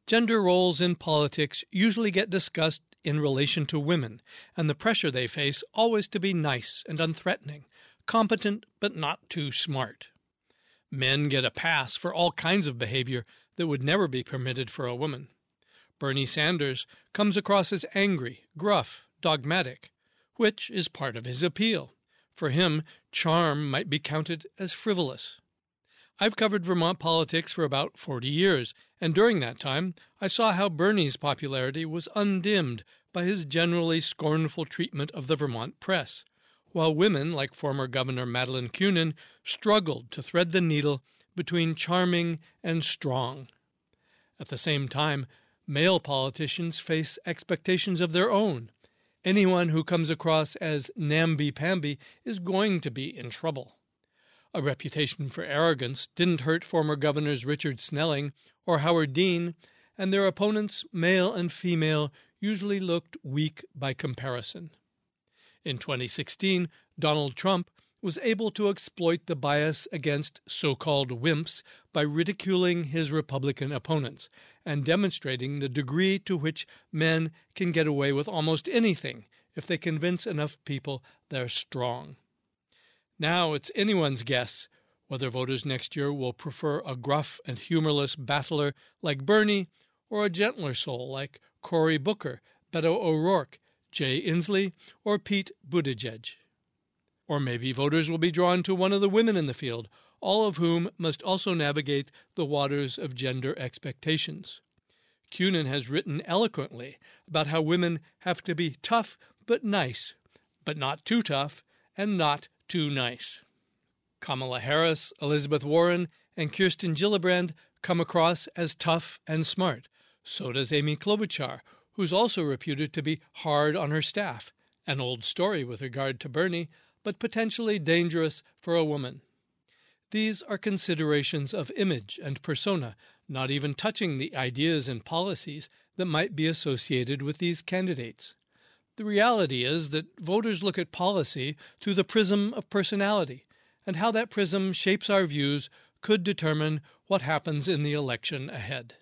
Gender roles in politics usually get discussed in relation to women, and the pressure they face always to be nice and unthreatening, competent but not too smart. Men get a pass for all kinds of behavior that would never be permitted for a woman. Bernie Sanders comes across as angry, gruff, dogmatic, which is part of his appeal. For him, charm might be counted as frivolous. I've covered Vermont politics for about 40 years, and during that time I saw how Bernie's popularity was undimmed by his generally scornful treatment of the Vermont press, while women like former Governor Madeleine Kunin struggled to thread the needle between charming and strong. At the same time, male politicians face expectations of their own. Anyone who comes across as namby-pamby is going to be in trouble. A reputation for arrogance didn't hurt former governors Richard Snelling or Howard Dean, and their opponents, male and female, usually looked weak by comparison. In 2016, Donald Trump was able to exploit the bias against so-called wimps by ridiculing his Republican opponents and demonstrating the degree to which men can get away with almost anything if they convince enough people they're strong. Now it's anyone's guess whether voters next year will prefer a gruff and humorless battler like Bernie or a gentler soul like Cory Booker, Beto O'Rourke, Jay Inslee, or Pete Buttigieg. Or maybe voters will be drawn to one of the women in the field, all of whom must also navigate the waters of gender expectations. Kunin has written eloquently about how women have to be tough but nice, but not too tough and not too nice. Kamala Harris, Elizabeth Warren, and Kirsten Gillibrand come across as tough and smart. So does Amy Klobuchar, who's also reputed to be hard on her staff, an old story with regard to Bernie, but potentially dangerous for a woman. These are considerations of image and persona, not even touching the ideas and policies that might be associated with these candidates. The reality is that voters look at policy through the prism of personality, and how that prism shapes our views could determine what happens in the election ahead.